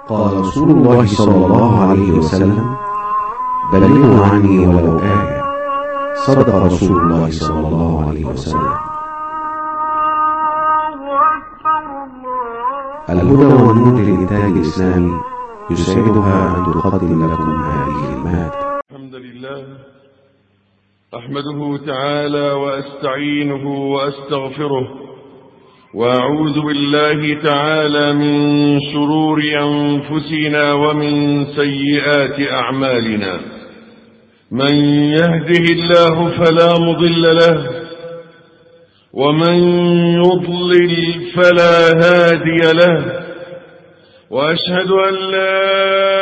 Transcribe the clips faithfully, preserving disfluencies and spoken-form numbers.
قال رسول الله صلى الله عليه وسلم: بلغوا عني ولو آية. صدق رسول الله صلى الله عليه وسلم. الهدى والنور للإنتاج الإسلامي يسعدها أن تقدم لكم هذه المادة. الحمد لله أحمده تعالى وأستعينه وأستغفره، وأعوذ بالله تعالى من شرور أنفسنا ومن سيئات أعمالنا. من يهده الله فلا مضل له، ومن يضلل فلا هادي له، وأشهد أن لا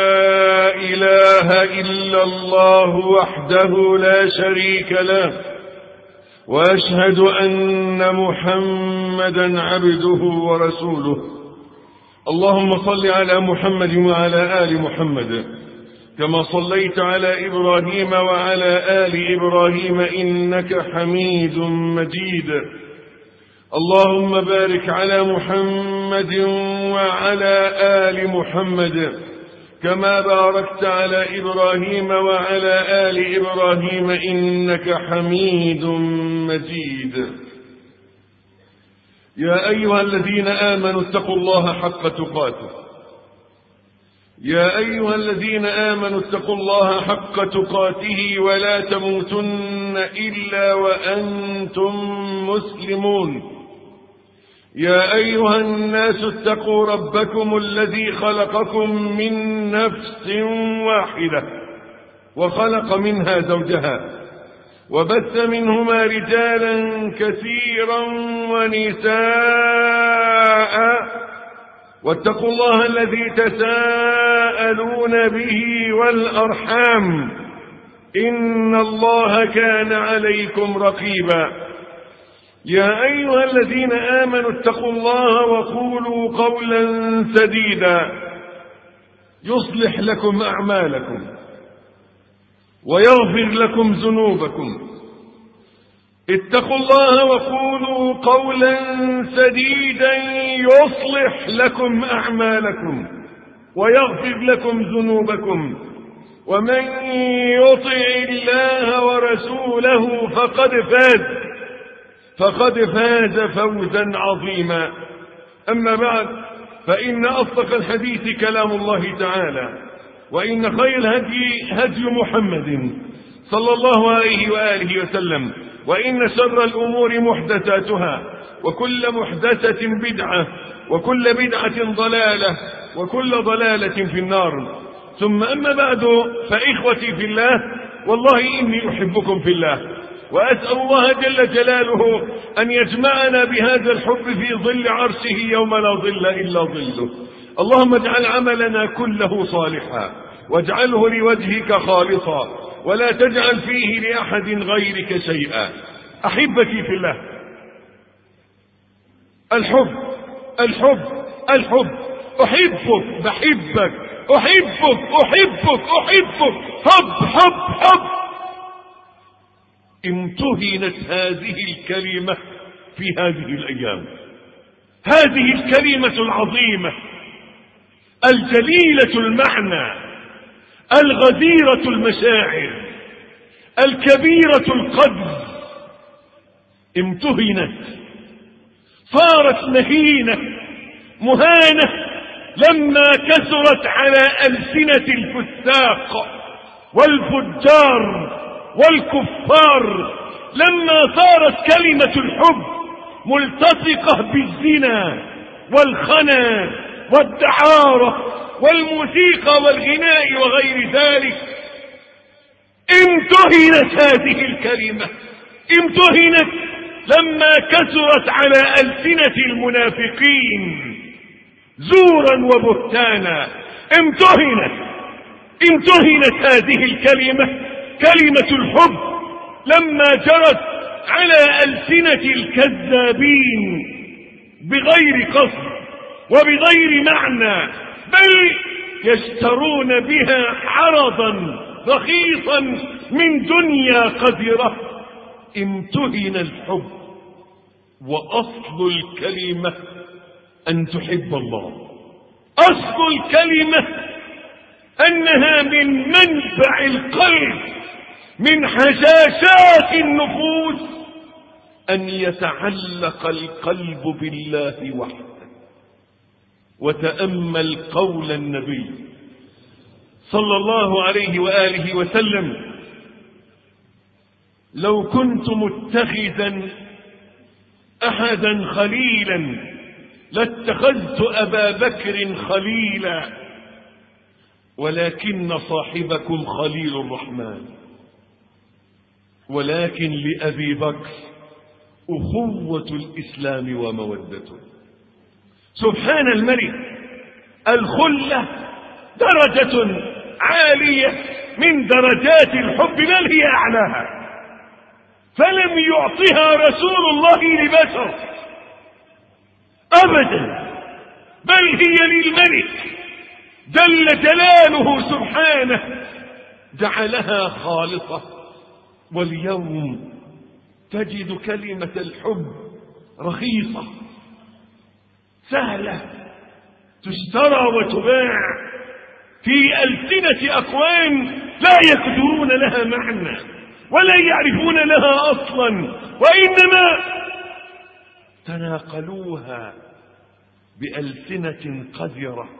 إله إلا الله وحده لا شريك له، وأشهد أن محمدا عبده ورسوله. اللهم صل على محمد وعلى آل محمد كما صليت على إبراهيم وعلى آل إبراهيم إنك حميد مجيد. اللهم بارك على محمد وعلى آل محمد كما باركت على إبراهيم وعلى آل إبراهيم إنك حميد مجيد. يا أيها الذين آمنوا اتقوا الله حق تقاته يا أيها الذين آمنوا اتقوا الله حق تقاته ولا تموتن إلا وأنتم مسلمون. يا أيها الناس اتقوا ربكم الذي خلقكم من نفس واحدة وخلق منها زوجها وبث منهما رجالا كثيرا ونساء، واتقوا الله الذي تساءلون به والأرحام إن الله كان عليكم رقيبا. يا أيها الذين آمنوا اتقوا الله وقولوا قولا سديدا يصلح لكم أعمالكم ويغفر لكم ذنوبكم. اتقوا الله وقولوا قولا سديدا يصلح لكم أعمالكم ويغفر لكم ذنوبكم، ومن يطع الله ورسوله فقد فاز فقد فاز فوزا عظيما. أما بعد، فإن أصدق الحديث كلام الله تعالى، وإن خير الهدي هدي محمد صلى الله عليه وآله وسلم، وإن شر الأمور محدثاتها، وكل محدثة بدعة، وكل بدعة ضلالة، وكل ضلالة في النار. ثم أما بعد، فإخوتي في الله، والله إني أحبكم في الله، وأسأل الله جل جلاله أن يجمعنا بهذا الحب في ظل عرشه يوم لا ظل إلا ظله. اللهم اجعل عملنا كله صالحا، واجعله لوجهك خالصا، ولا تجعل فيه لأحد غيرك شيئا. أحبتي في الله، الحب الحب الحب أحبك بحبك أحبك أحبك أحبك حب حب حب. امتهنت هذه الكلمة في هذه الأيام، هذه الكلمة العظيمة الجليلة المعنى الغزيرة المشاعر الكبيرة القدر، امتهنت، صارت مهينة مهانة لما كثرت على ألسنة الفساق والفجار والكفار، لما صارت كلمة الحب ملتصقة بالزنا والخنا والدعارة والموسيقى والغناء وغير ذلك. امتهنت هذه الكلمة، امتهنت لما كثرت على ألسنة المنافقين زورا وبهتانا. امتهنت امتهنت هذه الكلمة، كلمة الحب، لما جرت على ألسنة الكذابين بغير قصد وبغير معنى، بل يشترون بها عرضا رخيصا من دنيا قذرة. امتهن الحب، وأصل الكلمة أن تحب الله، أصل الكلمة أنها من منبع القلب، من حشاشات النفوس، أن يتعلق القلب بالله وحده. وتأمل قول النبي صلى الله عليه وآله وسلم: لو كنت متخذا أحدا خليلا لاتخذت أبا بكر خليلا، ولكن صاحبكم خليل الرحمن. ولكن لأبي بكر أخوة الإسلام ومودته. سبحان الملك، الخلة درجة عالية من درجات الحب، بل هي أعلاها، فلم يعطها رسول الله لبشر أبدا، بل هي للملك جل جلاله سبحانه، جعلها خالصة. واليوم تجد كلمة الحب رخيصة سهلة، تشترى وتباع في ألسنة أقوام لا يقدرون لها معنى ولا يعرفون لها أصلا، وإنما تناقلوها بألسنة قذرة.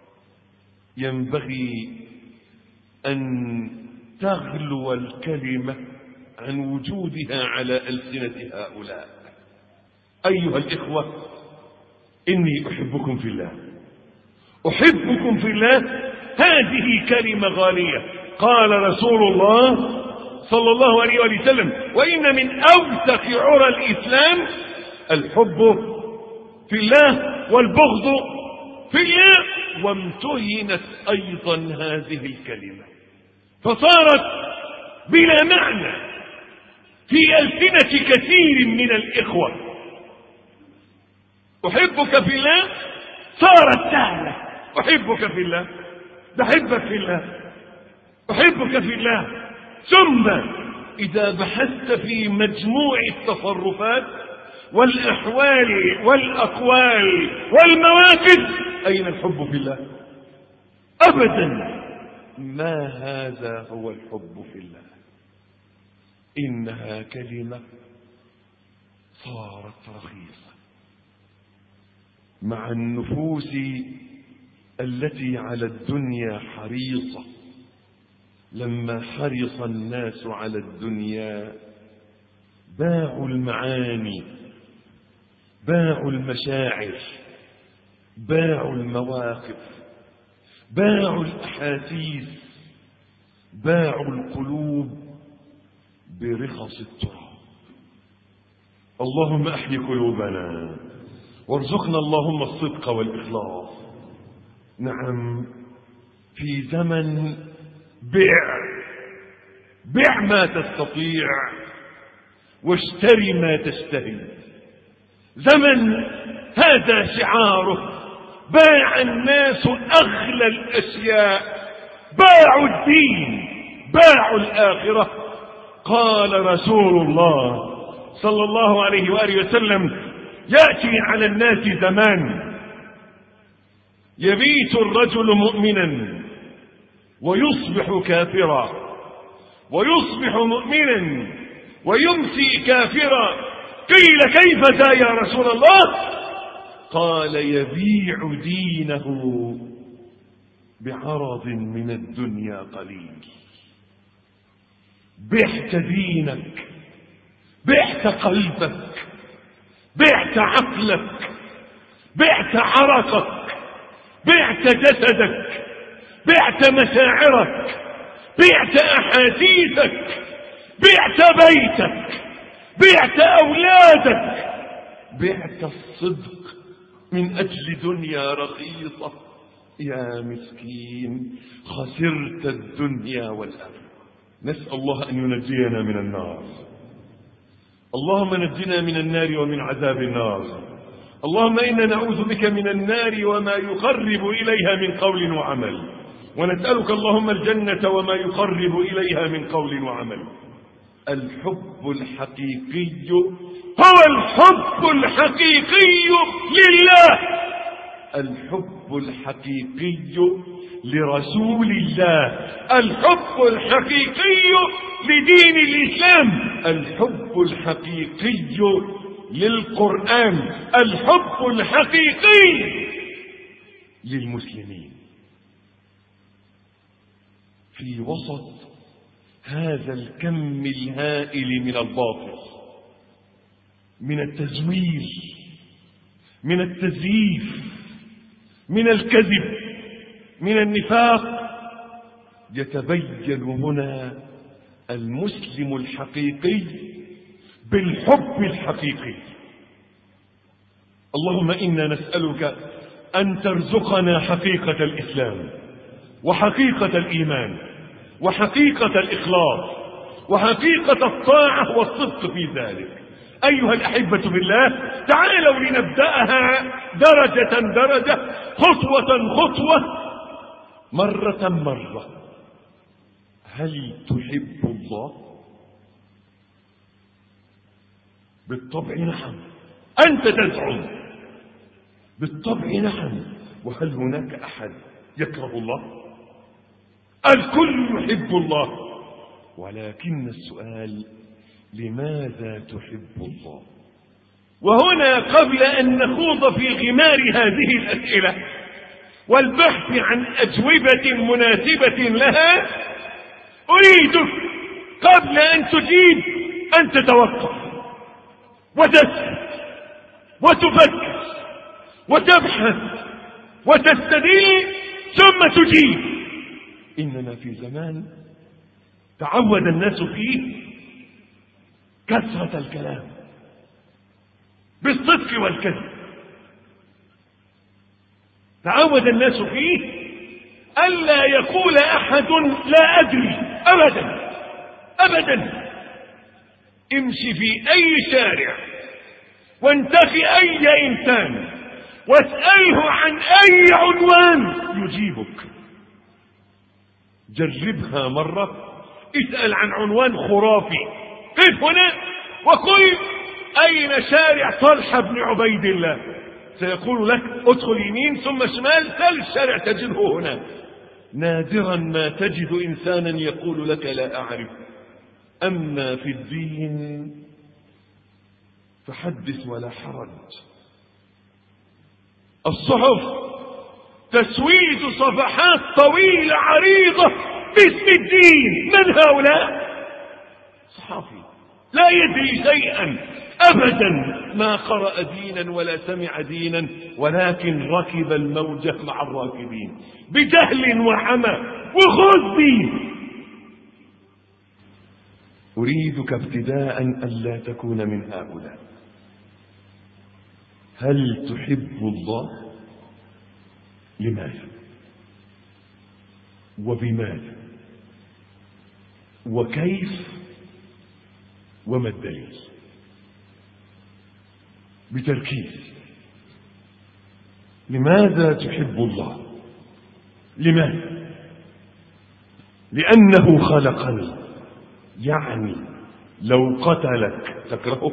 ينبغي أن تغلو الكلمة عن وجودها على ألسنة هؤلاء. أيها الإخوة، إني أحبكم في الله، أحبكم في الله، هذه كلمة غالية. قال رسول الله صلى الله عليه وسلم: وإن من أوثق عرى الإسلام الحب في الله والبغض في الله. وامتهنت أيضا هذه الكلمة فصارت بلا معنى في ألسنة كثير من الإخوة. أحبك في الله صارت سهلة، أحبك في الله، بحبك في الله، أحبك في الله. ثم إذا بحثت في مجموع التصرفات والأحوال والأقوال والمواقف، أين الحب في الله؟ أبدا. ما هذا هو الحب في الله. إنها كلمة صارت رخيصة مع النفوس التي على الدنيا حريصة. لما حرص الناس على الدنيا باعوا المعاني، باعوا المشاعر، باعوا المواقف، باعوا الأحاسيس، باعوا القلوب برخص التراب. اللهم أحيي قلوبنا وارزقنا اللهم الصدق والإخلاص. نعم، في زمن بيع بيع ما تستطيع واشتري ما تشتهي، زمن هذا شعاره. باع الناس أغلى الأشياء، باعوا الدين، باعوا الآخرة. قال رسول الله صلى الله عليه وآله وسلم: يأتي على الناس زمان يبيت الرجل مؤمنا ويصبح كافرا، ويصبح مؤمنا ويمسي كافرا. قيل: كيف ذا يا رسول الله؟ قال: يبيع دينه بعرض من الدنيا قليل. بعت دينك، بعت قلبك، بعت عقلك، بعت عرقك، بعت جسدك، بعت مشاعرك، بعت أحاسيسك، بعت بيتك، بعت أولادك، بعت الصدق من أجل دنيا رخيصة. يا مسكين، خسرت الدنيا والآخرة. نسأل الله أن ينجينا من النار. اللهم نجنا من النار ومن عذاب النار. اللهم إنا نعوذ بك من النار وما يقرب إليها من قول وعمل، ونسألك اللهم الجنة وما يقرب إليها من قول وعمل. الحب الحقيقي هو الحب الحقيقي لله. الحب الحقيقي لرسول الله، الحب الحقيقي لدين الإسلام، الحب الحقيقي للقرآن، الحب الحقيقي للمسلمين. في وسط هذا الكم الهائل من الباطل، من التزوير، من التزييف، من الكذب، من النفاق، يتبين هنا المسلم الحقيقي بالحب الحقيقي. اللهم إنا نسألك أن ترزقنا حقيقة الإسلام وحقيقة الإيمان وحقيقة الإخلاص وحقيقة الطاعة والصدق في ذلك. أيها الأحبة بالله، تعالوا لنبدأها درجة درجة، خطوة خطوة، مرة مرة. هل تحب الله؟ بالطبع نعم، أنت تزعم بالطبع نعم. وهل هناك أحد يكره الله؟ الكل يحب الله، ولكن السؤال لماذا تحب الله؟ وهنا قبل أن نخوض في غمار هذه الأسئلة والبحث عن أجوبة مناسبة لها، أريدك قبل أن تجيب أن تتوقف وتسأل وتفكر وتبحث وتستدل ثم تجيب. إننا في زمان تعود الناس فيه كثرة الكلام بالصدق والكذب، تعود الناس فيه ألا يقول أحد لا أدري أبدا أبدا. امشي في أي شارع وانتقي أي إنسان واسأله عن أي عنوان يجيبك. جربها مرة، اسأل عن عنوان خرافي، قف هنا وقل أين شارع طلحة بن عبيد الله، سيقول لك ادخل يمين ثم شمال، سل الشارع تجده هنا. نادرا ما تجد إنسانا يقول لك لا أعرف. أما في الدين فحدث ولا حرج. الصحف تسويد صفحات طويلة عريضة باسم الدين. من هؤلاء؟ صحافي لا يدري شيئا أبدا، ما قرأ دينا ولا سمع دينا، ولكن ركب الموجة مع الراكبين بجهل وعمى وخذ. أريدك ابتداء ألا تكون من هؤلاء. هل تحب الله؟ لماذا وبماذا وكيف وما الدليل؟ بتركيز. لماذا تحب الله؟ لماذا؟ لأنه خلقني، يعني لو قتلك تكرهه؟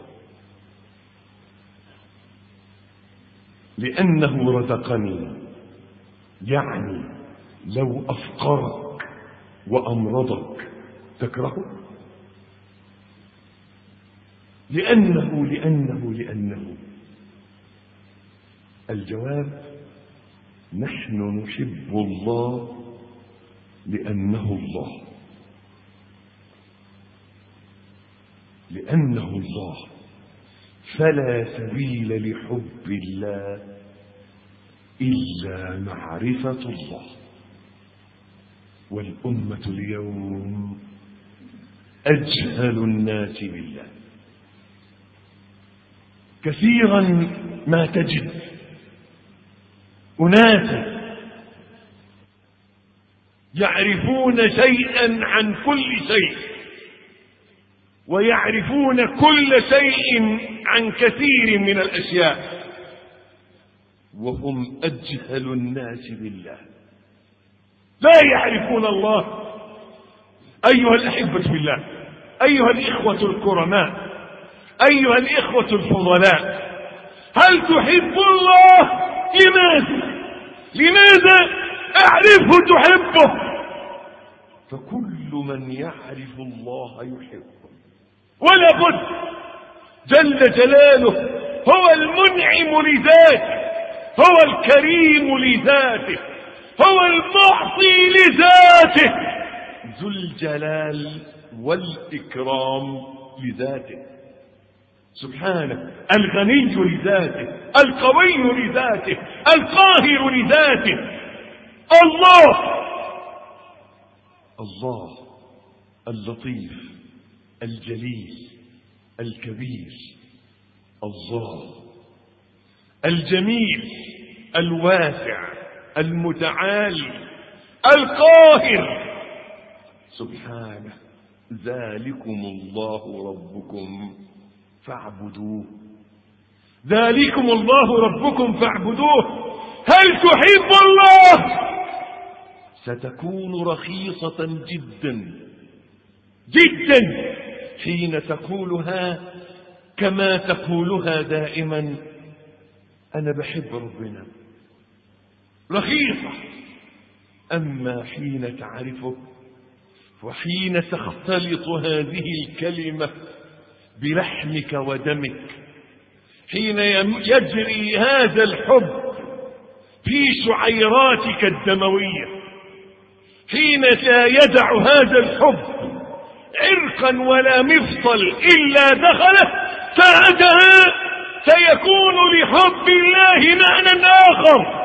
لأنه رزقني، يعني لو أفقرك وأمرضك تكرهه؟ لأنه لأنه لأنه الجواب: نحن نحب الله لأنه الله، لأنه الله، فلا سبيل لحب الله إلا معرفة الله. والأمة اليوم أجهل الناس بالله. كثيرا ما تجد أناسا يعرفون شيئا عن كل شيء، ويعرفون كل شيء عن كثير من الأشياء، وهم أجهل الناس بالله، لا يعرفون الله. أيها الأحبة بالله، أيها الإخوة الكرماء، أيها الإخوة الفضلاء، هل تحب الله لماذا لماذا اعرفه تحبه؟ فكل من يعرف الله يحبه، ولا بد. جل جلاله هو المنعم لذاته، هو الكريم لذاته، هو المعطي لذاته، ذو الجلال والإكرام لذاته سبحانه، الغني لذاته، القوي لذاته، القاهر لذاته. الله الله اللطيف الجليل الكبير، الله الجميل الواسع المتعالي القاهر سبحانه. ذلكم الله ربكم فاعبدوه، ذلكم الله ربكم فاعبدوه. هل تحب الله؟ ستكون رخيصة جدا جدا حين تقولها كما تقولها دائما: أنا بحب ربنا، رخيصة. أما حين تعرفه وحين تختلط هذه الكلمة بلحمك ودمك، حين يجري هذا الحب في شعيراتك الدموية، حين لا يدع هذا الحب عرقا ولا مفصل إلا دخله، ساعتها سيكون لحب الله معنى آخر.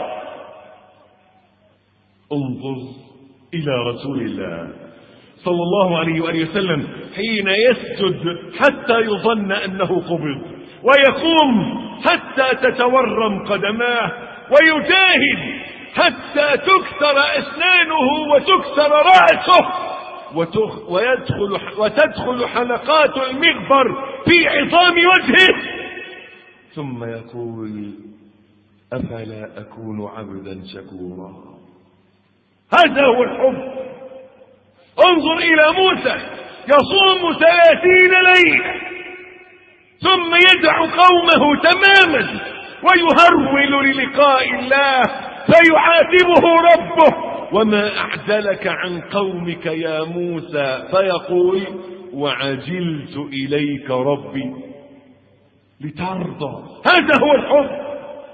انظر إلى رسول الله صلى الله عليه وآله وسلم حين يسجد حتى يظن أنه قبض، ويقوم حتى تتورم قدماه، ويجاهد حتى تكسر أسنانه وتكسر رأسه ويدخل وتدخل حلقات المغفر في عظام وجهه، ثم يقول: أفلا أكون عبدا شكورا. هذا هو الحب. انظر إلى موسى يصوم ثلاثين ليلة ثم يدع قومه تماما ويهرول للقاء الله، فيعاتبه ربه: وما أعدلك عن قومك يا موسى؟ فيقول: وعجلت إليك ربي لترضى. هذا هو الحب.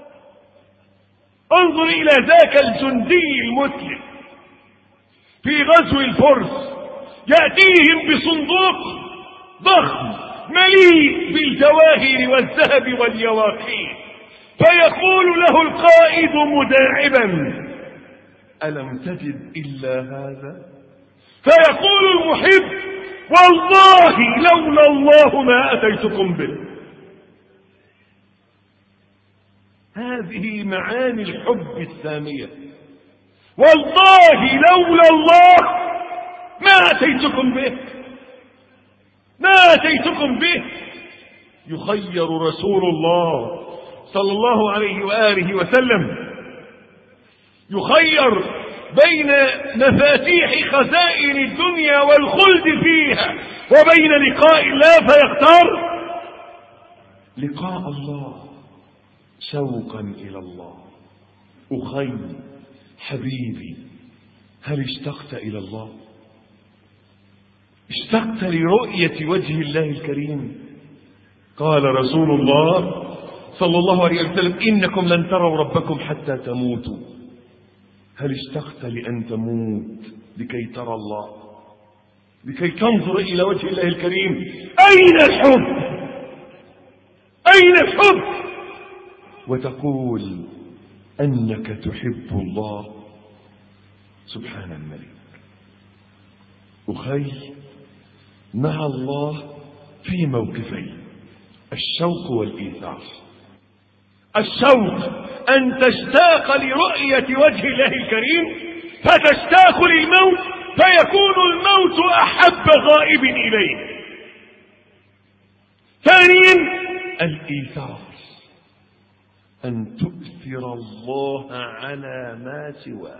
انظر إلى ذاك الجندي المسلم في غزو الفرس، يأتيهم بصندوق ضخم مليء بالجواهر والذهب واليواقيت، فيقول له القائد مداعبا: ألم تجد إلا هذا؟ فيقول المحب: والله لولا الله ما أتيتكم به. هذه معاني الحب السامية. والله لولا الله ما أتيتكم به، ما أتيتكم به. يخير رسول الله صلى الله عليه وآله وسلم، يخير بين مفاتيح خزائن الدنيا والخلد فيها وبين لقاء الله، فيختار لقاء الله شوقا إلى الله. أخي حبيبي، هل اشتقت إلى الله؟ اشتقت لرؤية وجه الله الكريم؟ قال رسول الله صلى الله عليه وسلم: إنكم لن تروا ربكم حتى تموتوا. هل اشتقت لأن تموت لكي ترى الله، لكي تنظر إلى وجه الله الكريم؟ أين الحب؟ أين الحب؟ وتقول أنك تحب الله. سبحان الملك. أخي، مع الله في موقفين: الشوق والإيثار. الشوق أن تشتاق لرؤية وجه الله الكريم فتشتاق للموت، فيكون الموت أحب غائب إليه. ثانيا الإيثار، أن تؤثر الله على ما سواه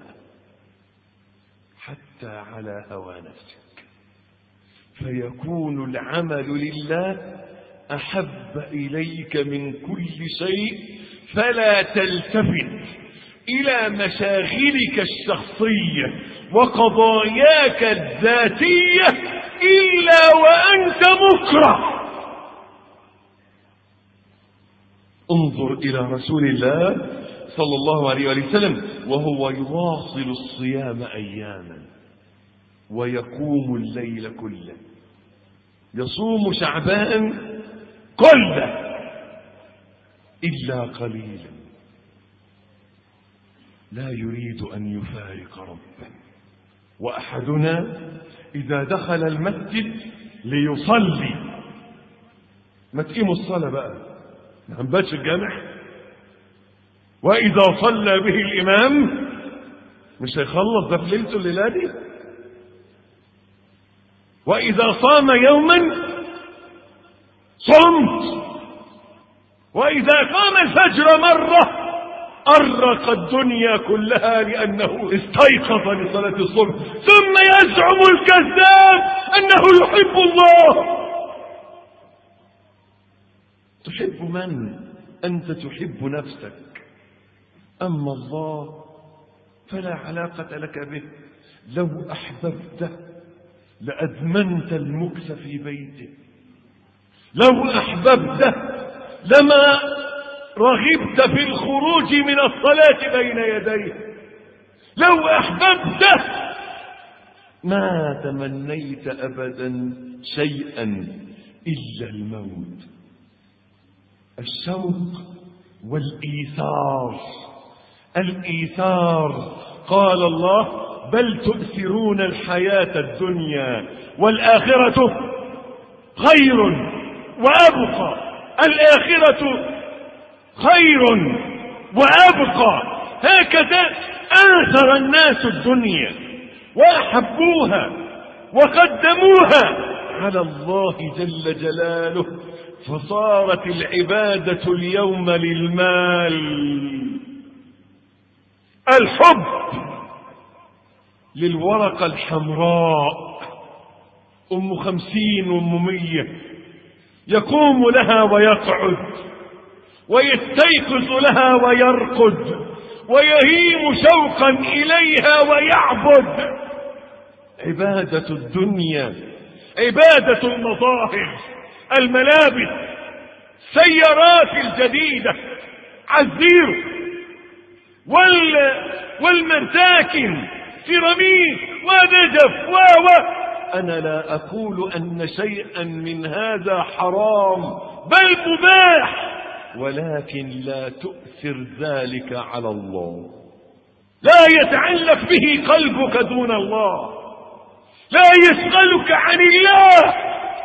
حتى على هوى نفسك، فيكون العمل لله أحب إليك من كل شيء، فلا تلتفت إلى مشاغلك الشخصية وقضاياك الذاتية إلا وأنت مكره. انظر إلى رسول الله صلى الله عليه وسلم وهو يواصل الصيام أياما ويقوم الليل كله، يصوم شعبان كله إلا قليلا، لا يريد أن يفارق ربه. وأحدنا إذا دخل المسجد ليصلي، ما تقيموا الصلاة بقى، ما هنباتش الجامع، وإذا صلى به الإمام مش هيخلص ده في ليلته الليلة دي. وإذا صام يوما صمت، وإذا قام الفجر مرة أرق الدنيا كلها لأنه استيقظ لصلاة الصبح. ثم يزعم الكذاب أنه يحب الله. تحب من؟ أنت تحب نفسك، أما الله فلا علاقة لك به. لو أحببته لأدمنت المكث في بيته، لو أحببته لما رغبت في الخروج من الصلاة بين يديه، لو أحببته ما تمنيت أبدا شيئا إلا الموت. الشوق والإيثار. الإيثار قال الله بل تؤثرون الحياة الدنيا والآخرة خير وأبقى. الآخرة خير وأبقى. هكذا آثر الناس الدنيا وأحبوها وقدموها على الله جل جلاله، فصارت العبادة اليوم للمال. الحب للورقة الحمراء، أم خمسين وأم مية، يقوم لها ويقعد ويستيقظ لها ويرقد ويهيم شوقا إليها ويعبد. عبادة الدنيا، عبادة المظاهر، الملابس، السيارات الجديدة، عزير وال... والمساكن، سيراميك ونجف و و أنا لا أقول أن شيئا من هذا حرام بل مباح، ولكن لا تؤثر ذلك على الله. لا يتعلق به قلبك دون الله، لا يشغلك عن الله.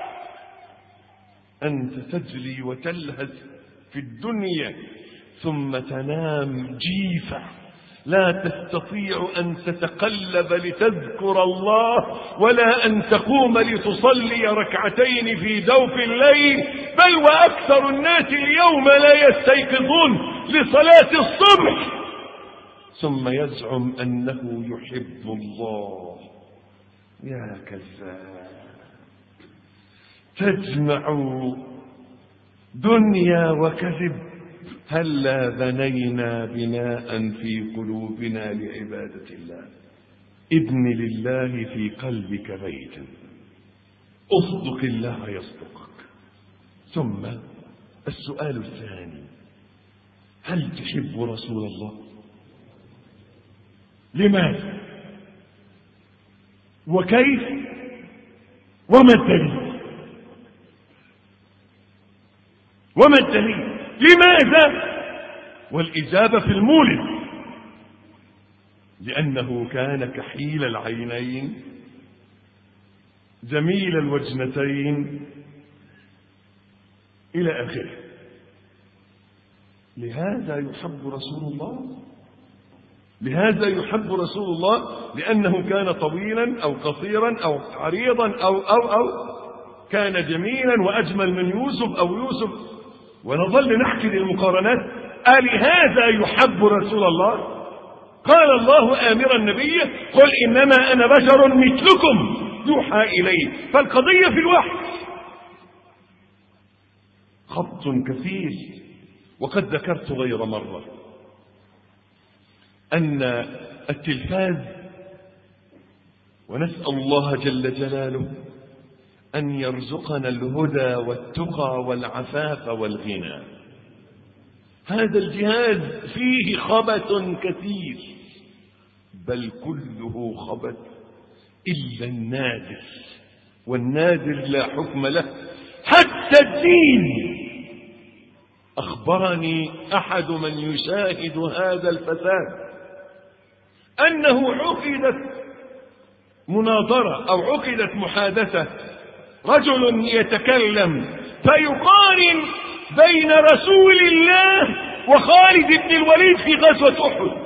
أنت تجري وتلهث في الدنيا ثم تنام جيفة، لا تستطيع أن تتقلب لتذكر الله ولا أن تقوم لتصلي ركعتين في جوف الليل. بل وأكثر الناس اليوم لا يستيقظون لصلاة الصبح، ثم يزعم أنه يحب الله. يا كذاب، تجمع دنيا وكذب. هلا بنينا بناء في قلوبنا لعبادة الله. ابن لله في قلبك بيتا، اصدق الله يصدقك. ثم السؤال الثاني، هل تحب رسول الله؟ لماذا؟ وكيف؟ وما الدليل؟ وما الدليل؟ لماذا؟ والإجابة في المولد، لأنه كان كحيل العينين جميل الوجنتين إلى آخره. لهذا يحب رسول الله، لهذا يحب رسول الله، لأنه كان طويلا أو قصيرا أو عريضا أو أو أو كان جميلا وأجمل من يوسف أو يوسف، ونظل نحكي للمقارنات. ألهذا يحب رسول الله؟ قال الله آمرا النبي قل إنما أنا بشر مثلكم يوحى إليه. فالقضية في الوحي. خط كثير، وقد ذكرت غير مرة أن التلفاز، ونسأل الله جل جلاله أن يرزقنا الهدى والتقى والعفاف والغنى، هذا الجهاز فيه خبث كثير، بل كله خبث إلا النادر، والنادر لا حكم له حتى الدين. أخبرني أحد من يشاهد هذا الفساد أنه عقدت مناظرة أو عقدت محادثة، رجل يتكلم فيقارن بين رسول الله وخالد بن الوليد في غزوة أحد،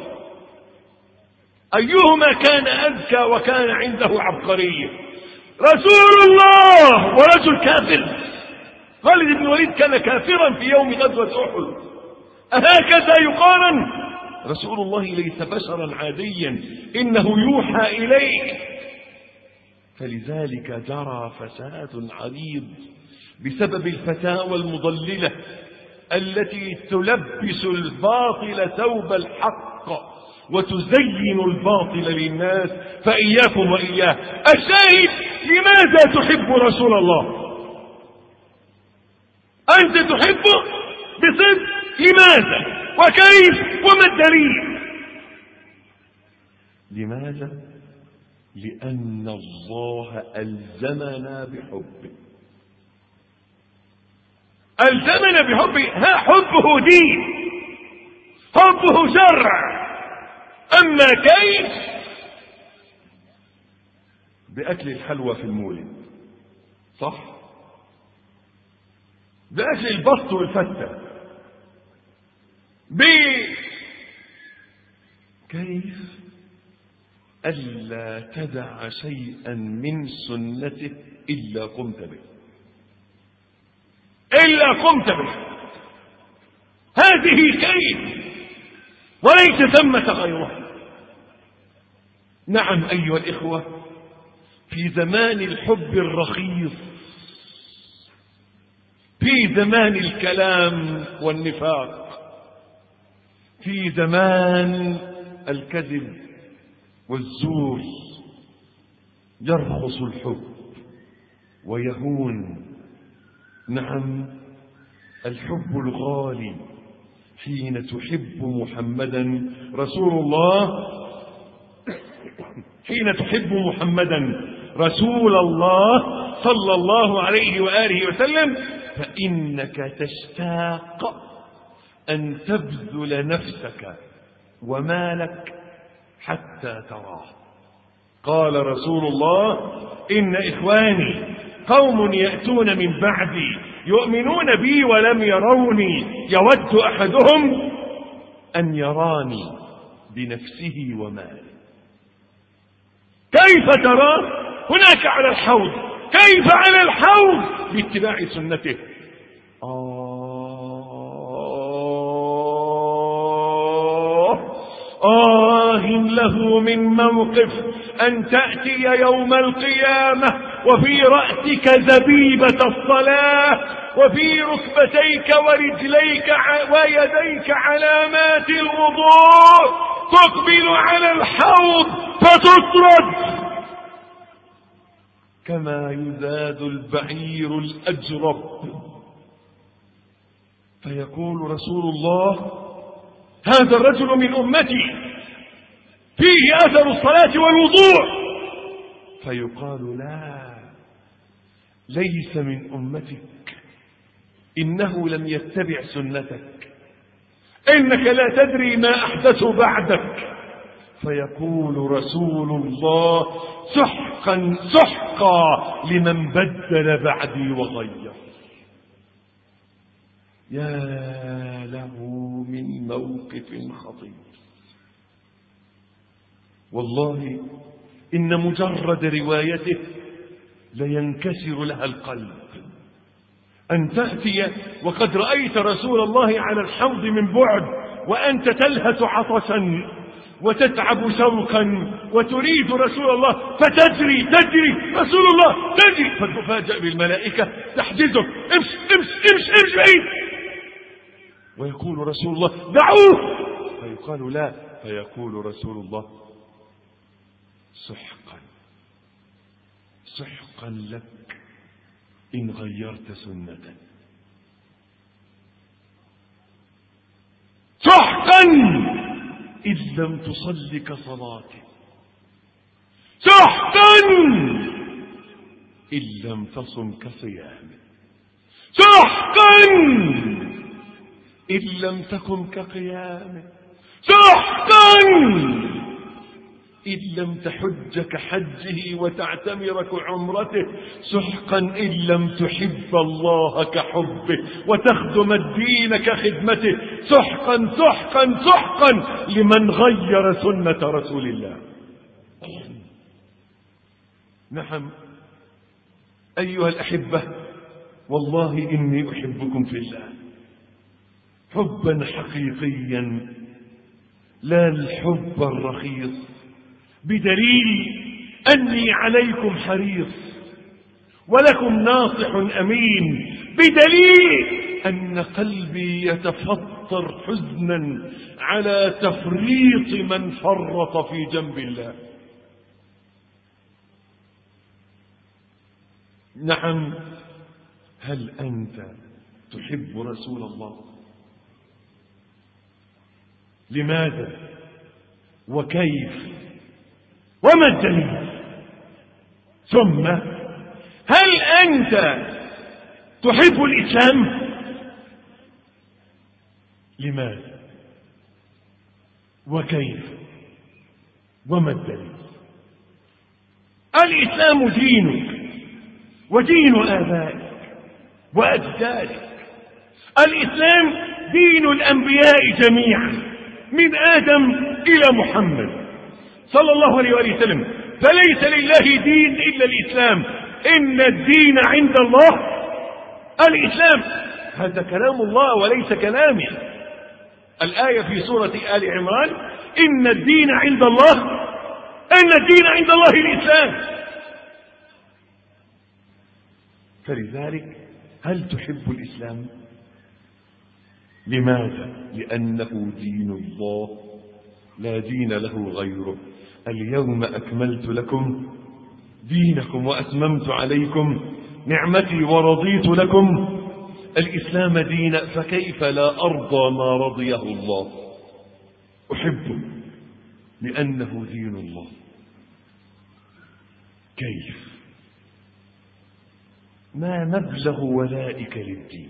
أيهما كان أذكى وكان عنده عبقرية؟ رسول الله ورجل كافر. خالد بن الوليد كان كافرا في يوم غزوة أحد، أهكذا يقارن؟ رسول الله ليس بشرا عاديا، إنه يوحى إليك. فلذلك جرى فساد عريض بسبب الفتاوى المضللة التي تلبس الباطل ثوب الحق وتزين الباطل للناس، فإياكم وإياه. الشاهد، لماذا تحب رسول الله؟ أنت تحبه بصدق، لماذا وكيف وما الدليل؟ لماذا؟ لأن الله ألزمنا بحبه، ألزمنا بحبه. ها، حبه دين، حبه شرع. أما كيف؟ بأكل الحلوى في المولد، صح؟ بأكل البسط والفتة. بكيف؟ ألا تدع شيئا من سنته إلا قمت به، إلا قمت به. هذه كيف، وليس ثمة غيرها. نعم أيها الإخوة، في زمان الحب الرخيص، في زمان الكلام والنفاق، في زمان الكذب والزور، يرخص الحب ويهون. نعم، الحب الغالي حين تحب محمدا رسول الله، حين تحب محمدا رسول الله صلى الله عليه وآله وسلم، فإنك تشتاق أن تبذل نفسك ومالك حتى تراه. قال رسول الله: إن إخواني قوم يأتون من بعدي يؤمنون بي ولم يروني، يود أحدهم أن يراني بنفسه وماله. كيف تراه؟ هناك على الحوض. كيف على الحوض؟ باتباع سنته. آه آه له من موقف أن تأتي يوم القيامة وفي رأسك زبيبة الصلاة، وفي ركبتيك ورجليك ويديك علامات الوضوء، تقبل على الحوض فتطرد كما يزاد البعير الأجرب. فيقول رسول الله: هذا الرجل من أمتي فيه أثر الصلاة والوضوء. فيقال: لا، ليس من أمتك، إنه لم يتبع سنتك، إنك لا تدري ما أحدث بعدك. فيقول رسول الله: سحقا سحقا لمن بدل بعدي وغير. يا له من موقف خطير. والله إن مجرد روايته لينكسر لها القلب، أن تأتي وقد رأيت رسول الله على الحوض من بعد وأنت تلهث عطشا وتتعب شوقا وتريد رسول الله، فتجري تجري رسول الله تجري، فتفاجأ بالملائكة تحجزك: امش امش امش امش بعيد. ويقول رسول الله: دعوه. فيقال: لا، فيقول رسول الله: سحقا سحقا لك إن غيرت سنة، سحقا إن لم تصل كصلاتي، سحقا إن لم تصم كصيامي، سحقا إن لم تكن كقيامه، سحقا إن لم تحج كحجه وتعتمر كعمرته، سحقا إن لم تحب الله كحبه وتخدم الدين كخدمته، سحقا سحقا سحقا لمن غير سنة رسول الله. نعم أيها الأحبة، والله إني أحبكم في الله حبا حقيقيا لا الحب الرخيص، بدليل أني عليكم حريص ولكم ناصح أمين، بدليل أن قلبي يتفطر حزنا على تفريط من فرط في جنب الله. نعم، هل أنت تحب رسول الله؟ لماذا وكيف وما الدليل؟ ثم هل أنت تحب الإسلام؟ لماذا وكيف وما الدليل؟ الإسلام دينك ودين آبائك وأجدادك، الإسلام دين الأنبياء جميعا من آدم إلى محمد صلى الله عليه وآله وسلم، فليس لله دين إلا الإسلام، إن الدين عند الله الإسلام. هذا كلام الله وليس كلامي. الآية في سورة آل عمران: إن الدين عند الله، إن الدين عند الله الإسلام. فلذلك هل تحب الإسلام؟ لماذا؟ لأنه دين الله لا دين له غيره. اليوم أكملت لكم دينكم وأتممت عليكم نعمتي ورضيت لكم الإسلام دينا، فكيف لا أرضى ما رضيه الله؟ أحبه لأنه دين الله. كيف؟ ما مبلغ ولائك للدين؟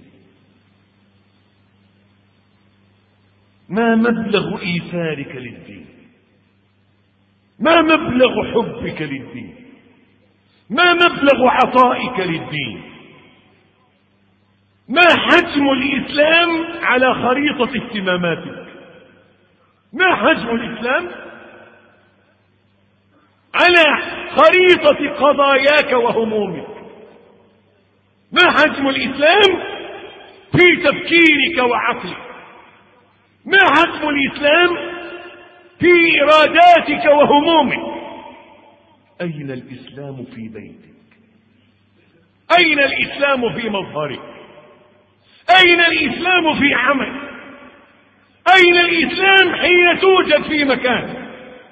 ما مبلغ إيثارك للدين؟ ما مبلغ حبك للدين؟ ما مبلغ عطائك للدين؟ ما حجم الإسلام على خريطة اهتماماتك؟ ما حجم الإسلام على خريطة قضاياك وهمومك؟ ما حجم الإسلام في تفكيرك وعقلك؟ ما حجم الإسلام في إراداتك وهمومك؟ أين الإسلام في بيتك؟ أين الإسلام في مظهرك؟ أين الإسلام في عملك؟ أين الإسلام حين توجد في مكان؟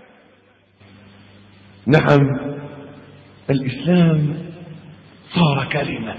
نعم، الإسلام صار كلمة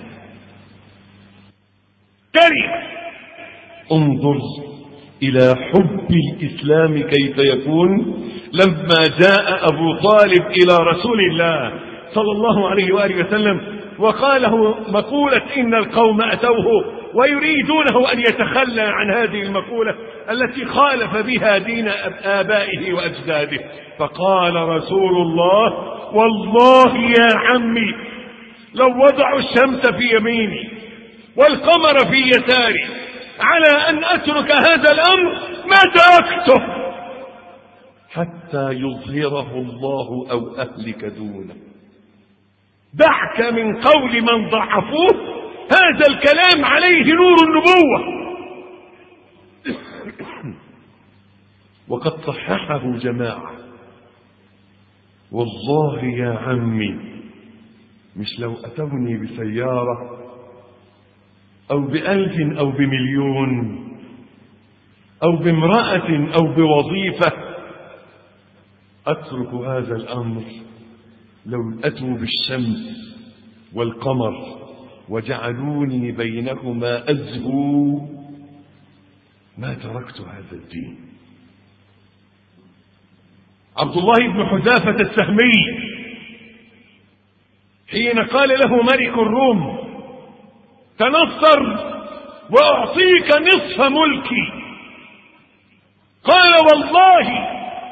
كلمة. انظر إلى حب الإسلام كيف يكون لما جاء أبو طالب إلى رسول الله صلى الله عليه وآله وسلم وقال له مقولة: إن القوم أتوه ويريدونه أن يتخلى عن هذه المقولة التي خالف بها دين آبائه وأجداده. فقال رسول الله: والله يا عمي لو وضعوا الشمس في يميني والقمر في يساري على أن أترك هذا الأمر ما تركته حتى يظهره الله أو أهلك دونه. دعك من قول من ضعفوه، هذا الكلام عليه نور النبوة. وقد صححه جماعة. والله يا عمي مش لو أتوني بسيارة أو بألف أو بمليون أو بامرأة أو بوظيفة أترك هذا الأمر لو أتوا بالشمس والقمر وجعلوني بينهما أزهو ما تركت هذا الدين. عبد الله بن حذافة السهمي حين قال له ملك الروم تنصر وأعطيك نصف ملكي، قال والله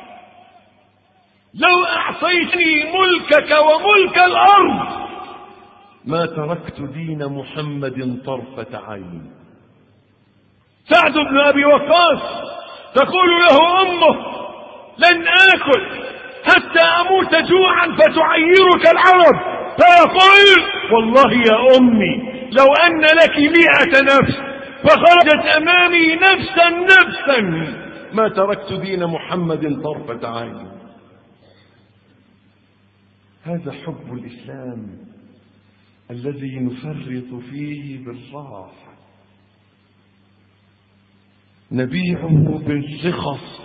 لو أعطيتني ملكك وملك الأرض ما تركت دين محمد طرفة عين. سعد بن أبي وقاص تقول له أمه لن آكل حتى أموت جوعا فتعيرك العرب، فيقول والله يا أمي لو أن لك مئة نفس فخرجت أمامي نفسا نفسا ما تركت دين محمد طرفة عين. هذا حب الإسلام الذي نفرط فيه بالراحة، نبيعه بالرخص.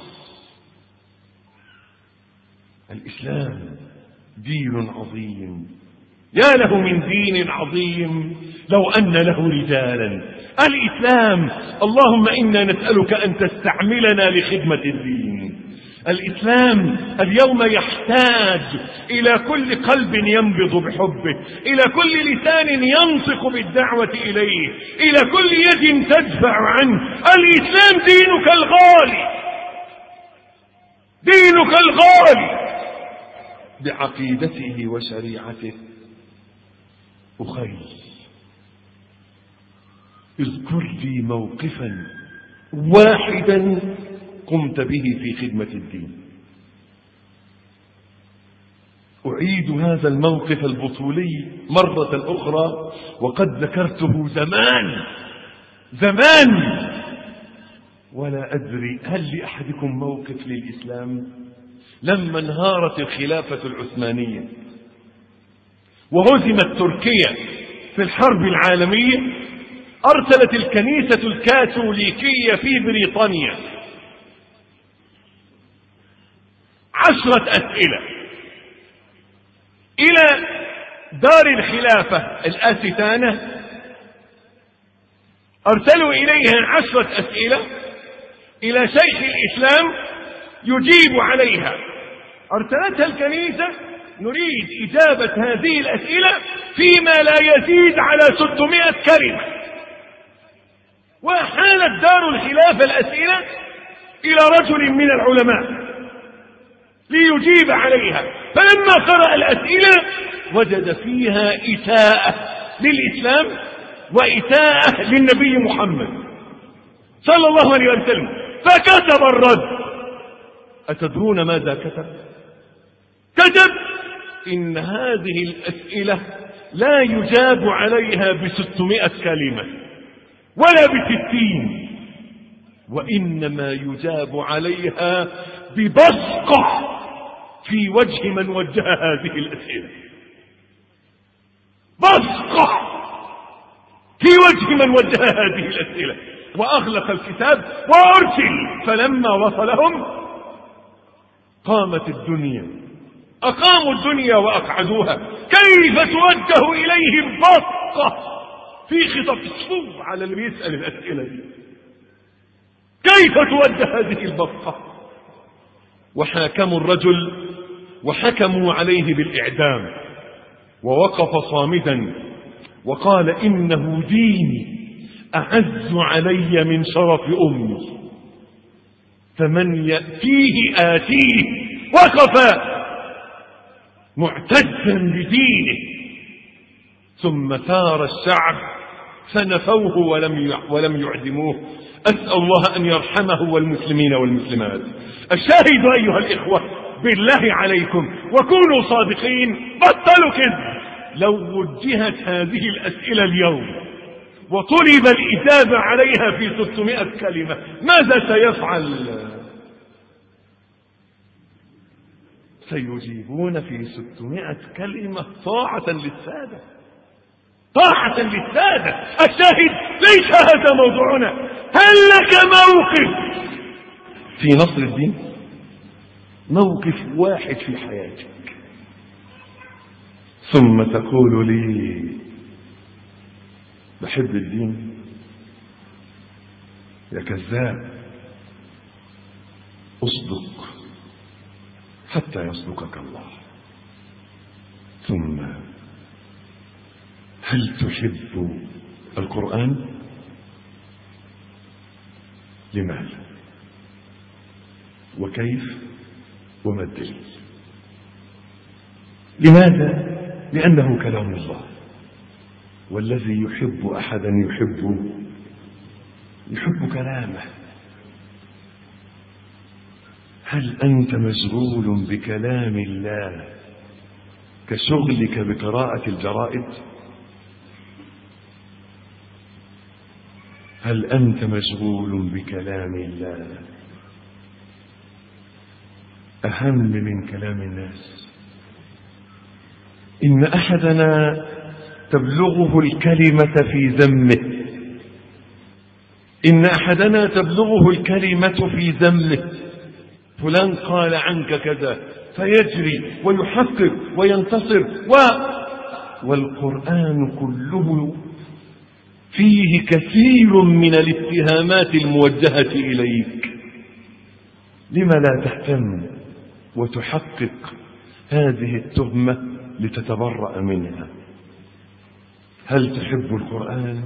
الإسلام دين عظيم، يا له من دين عظيم لو أن له رجالا. الإسلام اللهم إنا نسألك أن تستعملنا لخدمة الدين. الإسلام اليوم يحتاج إلى كل قلب ينبض بحبه، إلى كل لسان ينطق بالدعوة إليه، إلى كل يد تدفع عنه. الإسلام دينك الغالي، دينك الغالي بعقيدته وشريعته. أخي اذكر لي موقفا واحدا قمت به في خدمة الدين. أعيد هذا الموقف البطولي مرة أخرى وقد ذكرته زمان زمان ولا أدري هل لأحدكم موقف للإسلام. لما انهارت الخلافة العثمانية وهزمت تركيا في الحرب العالمية، أرسلت الكنيسة الكاثوليكية في بريطانيا عشرة أسئلة إلى دار الخلافة الآستانة، أرسلوا إليها عشرة أسئلة إلى شيخ الإسلام يجيب عليها. أرسلتها الكنيسة نريد إجابة هذه الأسئلة فيما لا يزيد على ستمائة كلمة، وحالت دار الخلافة الأسئلة إلى رجل من العلماء ليجيب عليها، فلما قرأ الأسئلة وجد فيها إساءة للإسلام وإساءة للنبي محمد صلى الله عليه وسلم، فكتب الرد. أتدرون ماذا كتب؟ كتب إن هذه الأسئلة لا يجاب عليها بستمائة كلمة ولا بستين، وإنما يجاب عليها ببصقة في وجه من وجه هذه الأسئلة، بصقة في وجه من وجه هذه الأسئلة. وأغلق الكتاب وأرسل. فلما وصلهم قامت الدنيا، أقاموا الدنيا وأقعدوها. كيف توجه إليهم بصقة في خطاب الصوب على اللي بيسأل الأسئلة دي؟ كيف توجه هذه البصقة؟ وحاكموا الرجل وحكموا عليه بالإعدام، ووقف صامدا وقال إنه ديني أعز علي من شرف أمي، فمن يأتيه آتيه. وقف معتزا بدينه، ثم ثار الشعب فنفوه ولم ولم يعدموه. أسأل الله أن يرحمه والمسلمين والمسلمات. الشاهد أيها الإخوة بالله عليكم وكونوا صادقين، بطلوا كذب. لو وجهت هذه الأسئلة اليوم وطلب الإجابة عليها في ستمائة كلمة ماذا سيفعل؟ سيجيبون في ستمائة كلمة طاعة للسادة، طاعة للسادة. الشاهد ليس هذا موضوعنا. هل لك موقف في نصر الدين؟ موقف واحد في حياتك، ثم تقول لي بحب الدين؟ يا كذاب، اصدق حتى يصدقك الله. ثم هل تحب القرآن؟ لماذا وكيف وما الدليل؟ لماذا؟ لأنه كلام الله، والذي يحب أحدا يحب يحب كلامه. هل أنت مشغول بكلام الله كشغلك بقراءة الجرائد؟ هل أنت مشغول بكلام الله أهم من كلام الناس؟ إن أحدنا تبلغه الكلمة في ذمه، إن أحدنا تبلغه الكلمة في ذمه، فلان قال عنك كذا، فيجري ويحقق وينتصر و... والقرآن كله فيه كثير من الاتهامات الموجهة إليك. لما لا تهتم وتحقق هذه التهمة لتتبرأ منها؟ هل تحب القرآن؟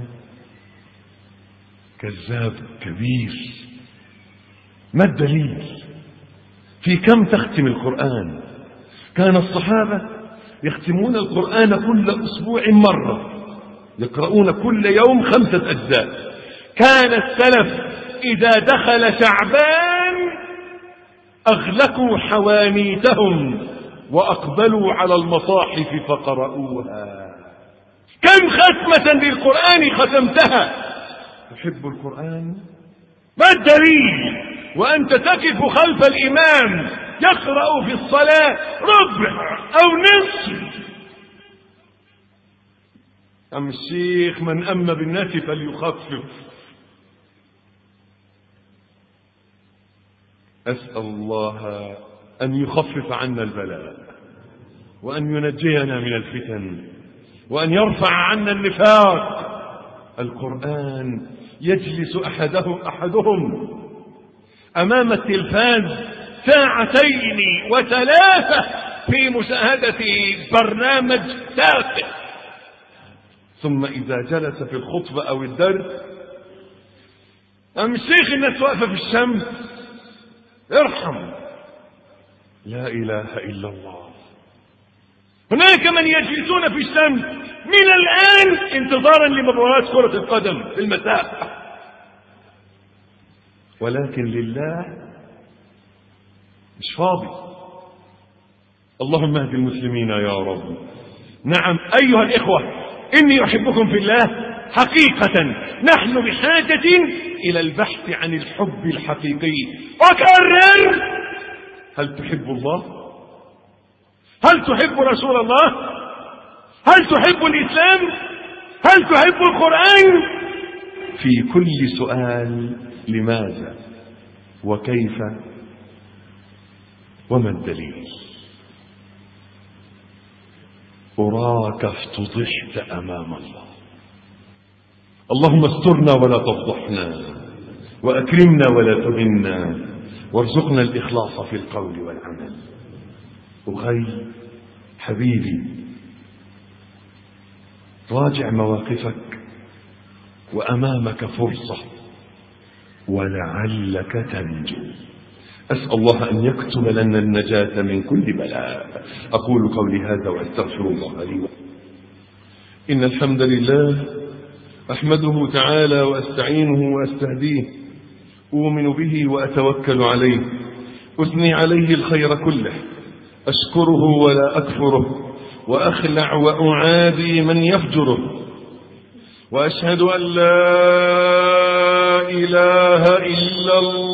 كذاب كبير. ما الدليل؟ في كم تختم القرآن؟ كان الصحابة يختمون القرآن كل أسبوع مرة، يقرؤون كل يوم خمسة أجزاء. كان السلف إذا دخل شعبان أغلقوا حوانيتهم وأقبلوا على المصاحف فقرؤوها. كم ختمة للقرآن ختمتها؟ تحب القرآن؟ ما الدليل وأنت تقف خلف الإمام يقرأ في الصلاة ربع أو نصف؟ أم الشيخ من أم بالناس فليخفف. أسأل الله أن يخفف عنا البلاء، وأن ينجينا من الفتن، وأن يرفع عنا النفاق. القرآن يجلس أحدهم, أحدهم أمام التلفاز ساعتين وثلاثة في مشاهدة برنامج تافه، ثم إذا جلس في الخطبة أو الدرس أم الشيخ الناس واقفة في الشمس ارحم. لا إله إلا الله. هناك من يجلسون في الشمس من الآن انتظارا لمباريات كرة القدم في المساء، ولكن لله مش فاضي. اللهم اهد المسلمين يا رب. نعم أيها الإخوة، إني أحبكم في الله حقيقة. نحن بحاجة إلى البحث عن الحب الحقيقي. أكرر، هل تحب الله؟ هل تحب رسول الله؟ هل تحب الإسلام؟ هل تحب القرآن؟ في كل سؤال لماذا وكيف وما الدليل؟ أراك افتضحت أمام الله. اللهم استرنا ولا تفضحنا، وأكرمنا ولا تهنا، وارزقنا الإخلاص في القول والعمل. أخي حبيبي، راجع مواقفك وأمامك فرصة ولعلك تنجو. أسأل الله أن يكتب لنا النجاة من كل بلاء. أقول قولي هذا وأستغفر الله لي. إن الحمد لله أحمده تعالى وأستعينه وأستهديه، أؤمن به وأتوكل عليه، أثني عليه الخير كله، أشكره ولا أكفره، وأخلع وأعادي من يفجره، وأشهد أن لا إله إلا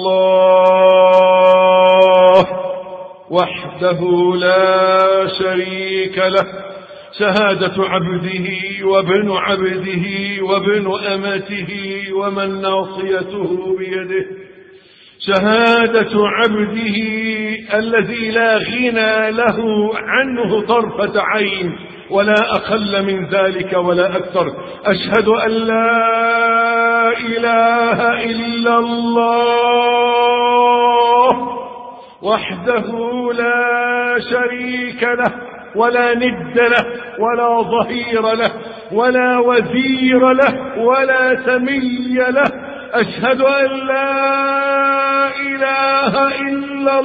الله وحده لا شريك له، شهادة عبده وابن عبده وابن أمته ومن ناصيته بيده، شهادة عبده الذي لا غنى له عنه طرفة عين ولا أقل من ذلك ولا أكثر. أشهد أن لا إله إلا الله وحده لا شريك له ولا ند له ولا ظهير له ولا وزير له ولا سمي له. أشهد أن لا إله إلا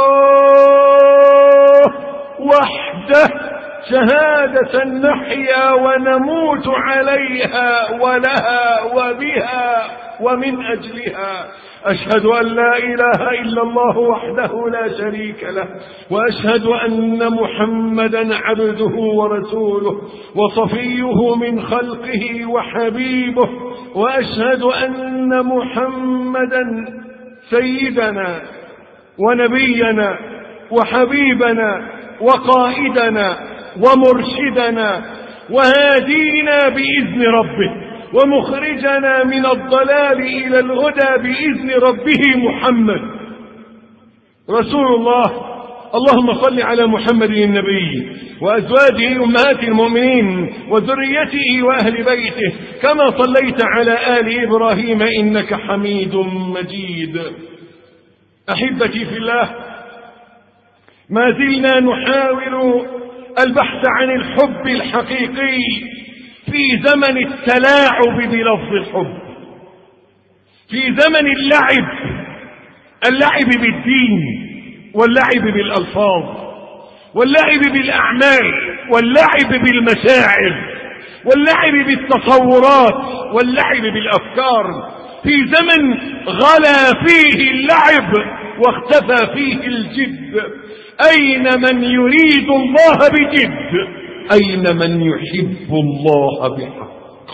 الله وحده شهادة نحيا ونموت عليها ولها وبها ومن أجلها. أشهد أن لا إله إلا الله وحده لا شريك له وأشهد أن محمدا عبده ورسوله وصفيه من خلقه وحبيبه وأشهد أن محمدا سيدنا ونبينا وحبيبنا وقائدنا ومرشدنا وهادينا بإذن ربه ومخرجنا من الضلال إلى الهدى بإذن ربه محمد رسول الله. اللهم صل على محمد النبي وأزواجه أمهات المؤمنين وذريته وأهل بيته كما صليت على آل إبراهيم إنك حميد مجيد. أحبتي في الله، ما زلنا نحاول البحث عن الحب الحقيقي في زمن التلاعب بلفظ الحب، في زمن اللعب، اللعب بالدين واللعب بالألفاظ واللعب بالأعمال واللعب بالمشاعر واللعب بالتصورات واللعب بالأفكار، في زمن غلا فيه اللعب واختفى فيه الجد. أين من يريد الله بجد؟ أين من يحب الله بحق؟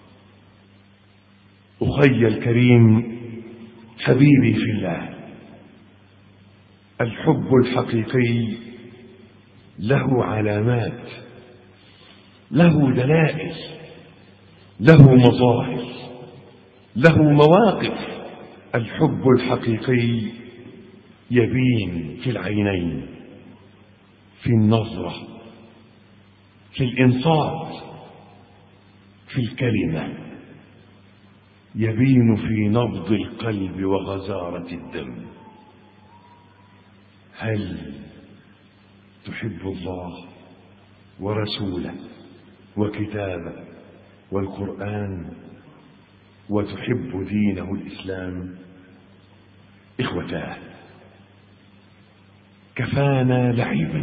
أخي الكريم، حبيبي في الله، الحب الحقيقي له علامات، له دلائل، له مظاهر، له مواقف. الحب الحقيقي يبين في العينين، في النظرة، في الإنصات، في الكلمة، يبين في نبض القلب وغزارة الدم. هل تحب الله ورسوله وكتابه والقرآن وتحب دينه الإسلام؟ إخوتاه، كفانا لعبا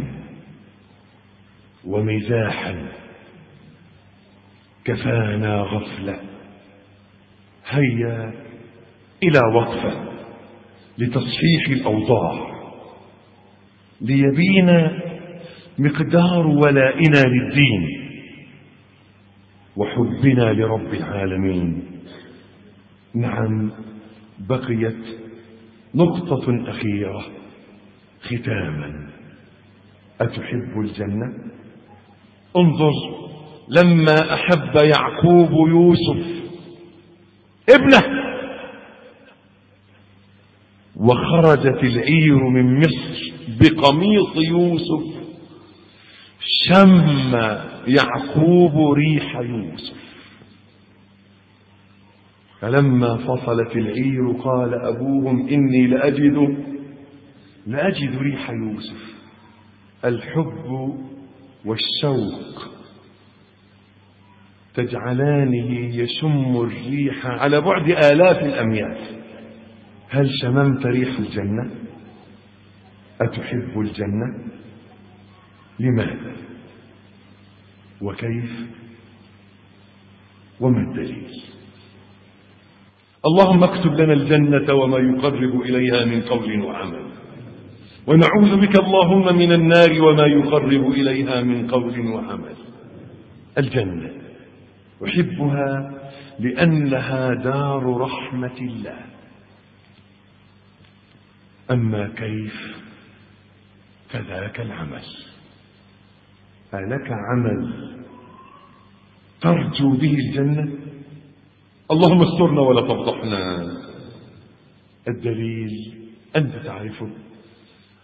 ومزاحا، كفانا غفلة. هيا إلى وقفة لتصحيح الأوضاع، ليبين مقدار ولائنا للدين وحبنا لرب العالمين. نعم، بقيت نقطة أخيرة ختاما. أتحب الجنة؟ انظر، لما أحب يعقوب يوسف ابنه وخرجت العير من مصر بقميص يوسف، شم يعقوب ريح يوسف. فلما فصلت العير قال أبوهم إني لأجد لأجد ريح يوسف. الحب والشوق تجعلانه يشم الريح على بعد آلاف الأميال. هل شممت ريح الجنة؟ أتحب الجنة؟ لماذا؟ وكيف؟ وما الدليل؟ اللهم اكتب لنا الجنة وما يقرب إليها من قول وعمل، ونعوذ بك اللهم من النار وما يقرب إليها من قول وعمل. الجنة أحبها لأنها دار رحمة الله. أما كيف؟ فذاك العمل. ألك عمل ترجو به الجنة؟ اللهم استرنا ولا تفضحنا. الدليل أنت تعرفه،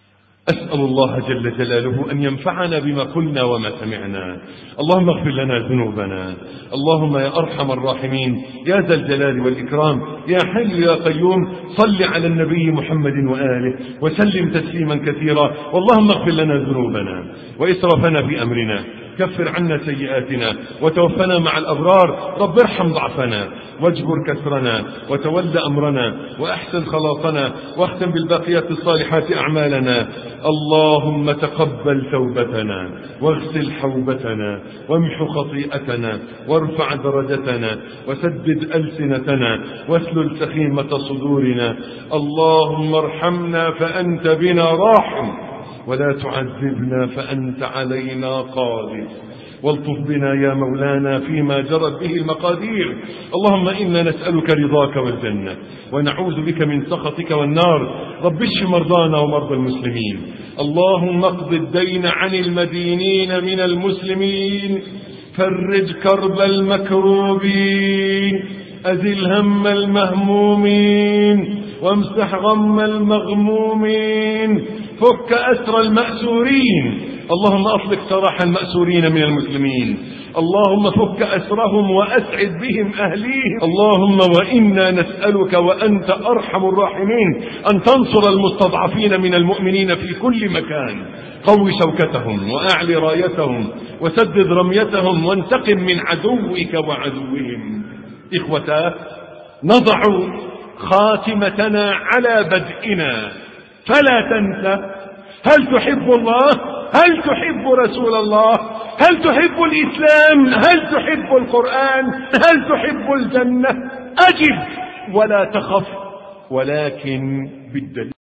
أسأل الله جل جلاله أن ينفعنا بما قلنا وما سمعنا. اللهم اغفر لنا ذنوبنا، اللهم يا أرحم الراحمين يا ذا الجلال والإكرام يا حي يا قيوم، صل على النبي محمد وآله وسلم تسليما كثيرا. واللهم اغفر لنا ذنوبنا وإسرافنا في أمرنا، كفر عنا سيئاتنا وتوفنا مع الأبرار. رب ارحم ضعفنا واجبر كسرنا وتول أمرنا وأحسن خلاصنا واختم بالباقيات الصالحات أعمالنا. اللهم تقبل توبتنا واغسل حوبتنا وامح خطيئتنا وارفع درجتنا وسدد ألسنتنا واسلل سخيمة صدورنا. اللهم ارحمنا فأنت بنا راحم، ولا تعذبنا فأنت علينا قادر، والطف بنا يا مولانا فيما جرت به المقادير. اللهم إنا نسألك رضاك والجنة ونعوذ بك من سخطك والنار. رب اشف مرضانا ومرضى المسلمين. اللهم اقض الدين عن المدينين من المسلمين، فرج كرب المكروبين، أزل هم المهمومين، وامسح غم المغمومين، فك أسر المأسورين. اللهم أطلق سراح المأسورين من المسلمين، اللهم فك أسرهم وأسعد بهم أهليهم. اللهم وإنا نسألك وأنت أرحم الراحمين أن تنصر المستضعفين من المؤمنين في كل مكان، قوي شوكتهم وأعلي رايتهم وسدد رميتهم وانتقم من عدوك وعدوهم. إخوتاه، نضع خاتمتنا على بدئنا، فلا تنسى: هل تحب الله؟ هل تحب رسول الله؟ هل تحب الإسلام؟ هل تحب القرآن؟ هل تحب الجنة؟ أجب ولا تخف، ولكن بالدليل.